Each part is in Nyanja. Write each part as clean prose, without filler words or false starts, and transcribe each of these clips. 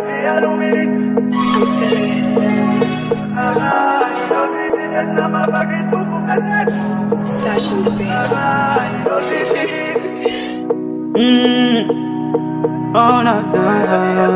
Stash in the bed. Oh, na, na,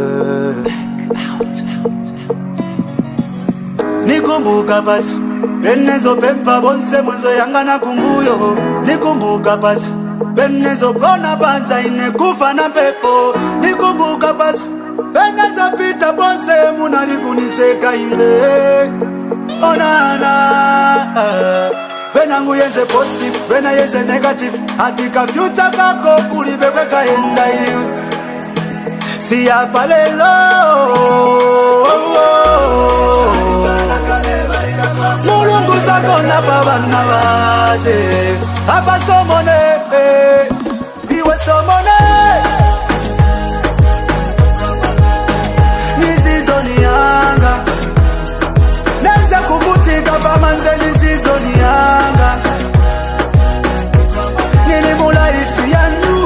nikumbuka pacha benezo pempa bonse mwezo yanga na kumbuyo. Nikumbuka pacha benezo kona pancha inekufa na pepo. Nikumbuka pacha beneza pita bonse munalikuniseka imbe. Oh na na benangu yeze positive, bena yeze negative. Atika future kako kulibebe kaenda iwe. Siya palelo mulungu zako na babana baje. Apa somone iwe somone nisizoni yanga. Neza kuvutika pamanze nisizoni yanga. Nini mulaifi yangu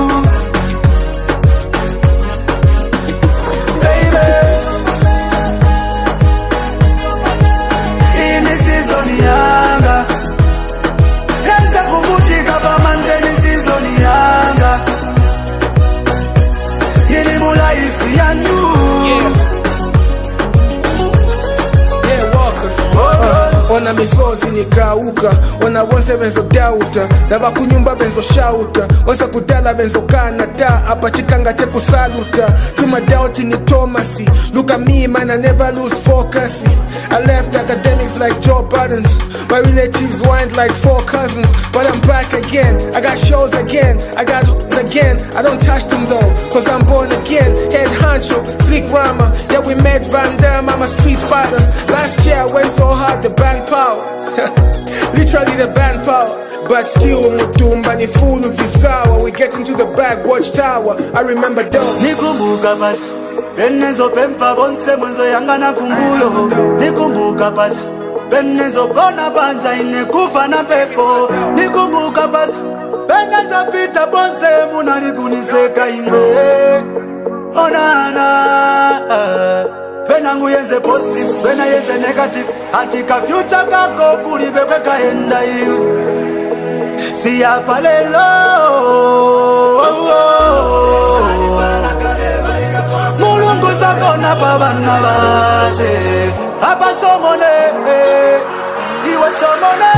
Wana misozi nikauka, wana wonse benzo dauta, na bakunyumba benzo shauta, wonse kudala benzo kanata, apa chikanga cheku saluta. To my doubting ni Thomasi, look at me man, I never lose focus. I left academics like Joe Buttons, my relatives wind like 4 cousins, but I'm back again, I got shows again, I got hooks again, I don't touch them though, cause I'm born again. Head honcho, slick rama, yeah we met Van Damme, I'm a street fighter. Last year I went so hard, the band power. Literally the band power. But still mutumba ni full of visawa. We get into the back, watchtower. I remember those. Nikumbuka pacha benezo pempa bonse mwenzo yanga na kumbuyo. Nikumbuka pacha benezo kona pancha inekufa na pepo. Nikumbuka pacha benezo pita bonse munalikuniseka imbe. Oh na na benangu yeze positive, bena yeze negative. Atika future kako kulibebe kaenda iwe. Siya palelo mulungu zako na babana baje. Apa somone iwe somone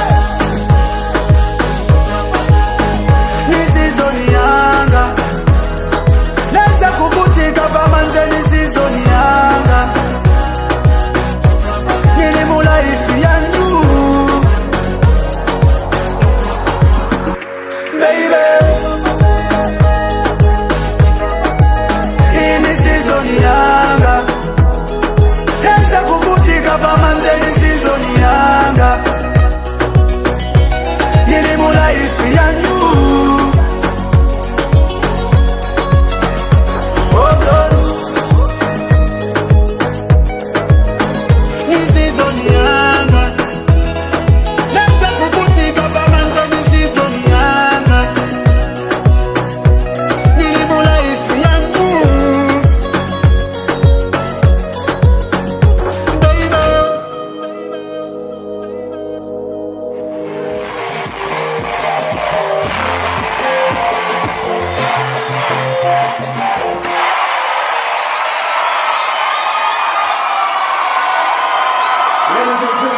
nisizoni yanga. Neza kuvutika pamanze nisizoni yanga. Nini mulaifi yangu baby. Ini sizoni yanga. Neza kuvutika pamanze nisizoni yanga. Nini mulaifi yangu. Ladies and gentlemen.